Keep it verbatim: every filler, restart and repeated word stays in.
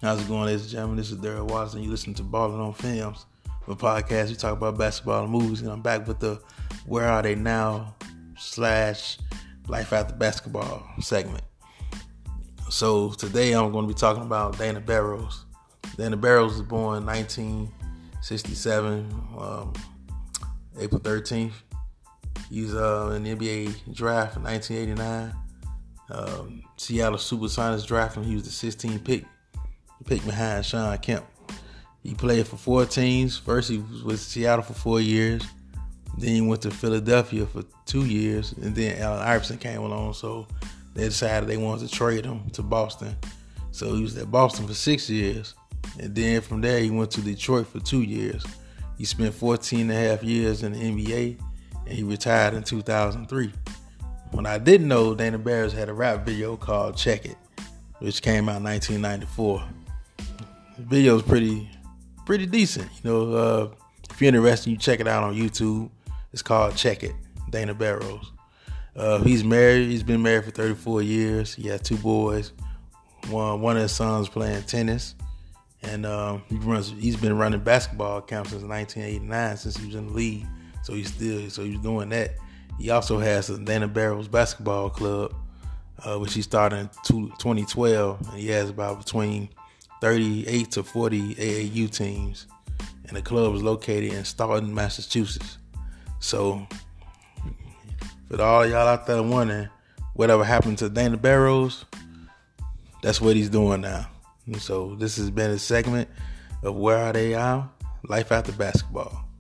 How's it going, ladies and gentlemen? This is Daryl Watson. You listen to Ballin' on Films, a podcast. We talk about basketball and movies, and I'm back with the Where Are They Now slash Life After Basketball segment. So today I'm going to be talking about Dana Barros. Dana Barros was born in nineteen sixty-seven, um, April thirteenth. He was uh, in the N B A draft in nineteen eighty-nine. Um, Seattle Supersonics drafted him. He was the sixteenth pick. He picked behind Shawn Kemp. He played for four teams. First, he was with Seattle for four years. Then he went to Philadelphia for two years. And then Allen Iverson came along, so they decided they wanted to trade him to Boston. So he was at Boston for six years. And then from there, he went to Detroit for two years. He spent fourteen and a half years in the N B A, and he retired in two thousand three. When I didn't know, Dana Barros had a rap video called Check It, which came out in nineteen ninety-four. The video is pretty pretty decent. You know, uh, if you're interested, you check it out on YouTube. It's called Check It, Dana Barros. Uh, he's married. He's been married for thirty-four years. He has two boys. One one of his sons playing tennis. And um, he runs. He's been running basketball accounts since nineteen eighty-nine, since he was in the league. So he's still so he's doing that. He also has the Dana Barros Basketball Club, uh, which he started in twenty twelve, and he has about between thirty-eight to forty A A U teams, and the club is located in Stoughton, Massachusetts. So, for all y'all out there wondering whatever happened to Dana Barros, that's what he's doing now. And so this has been a segment of Where Are They Now? Life After Basketball.